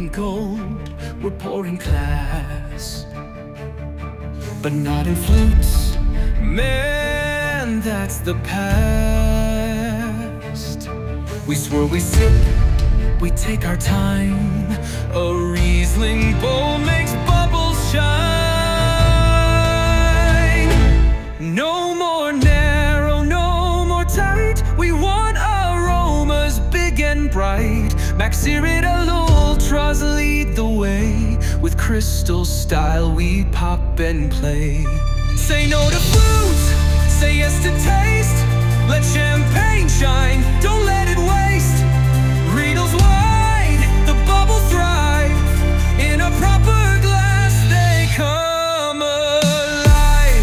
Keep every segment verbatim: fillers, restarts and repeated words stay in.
pouring gold, we're pouring class, but not in flutes. Man, that's the past. We swirl, we sip, we take our time. A Riesling bowl makes bubbles shine. No more narrow, no more tight. We want aromas big and bright. Maxirid Ultras lead the way. With crystal style we pop and play. Say no to flute, say yes to taste. Let champagne shine, don't let it waste. Riedel's wine, the bubble thrive. In a proper glass they come alive.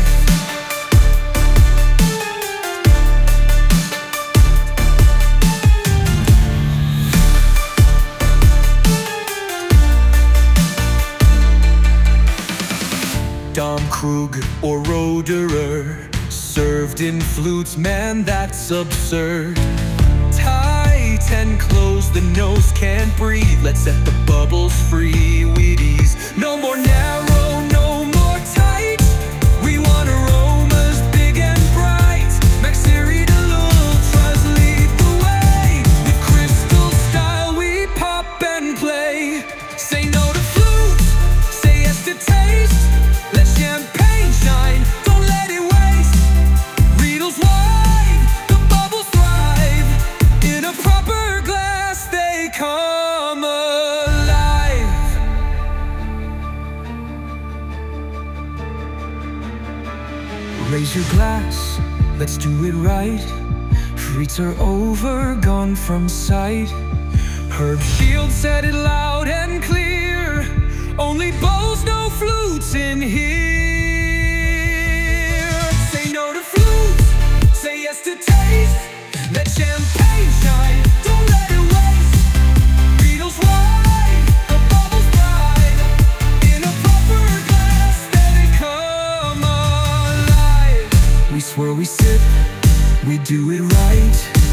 Dom Krug or Roederer, served in flutes, man, that's absurd. Tight and close, the nose can't breathe. Let's set the bubbles free, Wheaties. No more narrow, no more tight. We want aromas big and bright. Maxirid Ultras lead the way. With crystal style we pop and play. Say no to flute, say yes to taste. Let champagne shine, don't let it waste. Riedel's wine, the bubbles thrive. In a proper glass they come alive. Raise your glass, let's do it right. Frites are over, gone from sight. Herb Shield said it loud and clear. Only bowls, no flutes in here. Say no to flutes, say yes to taste. Let champagne shine, don't let it waste. Riedel's wine, the bubbles thrive. In a proper glass they come alive. We swirl, we sip, we do it right.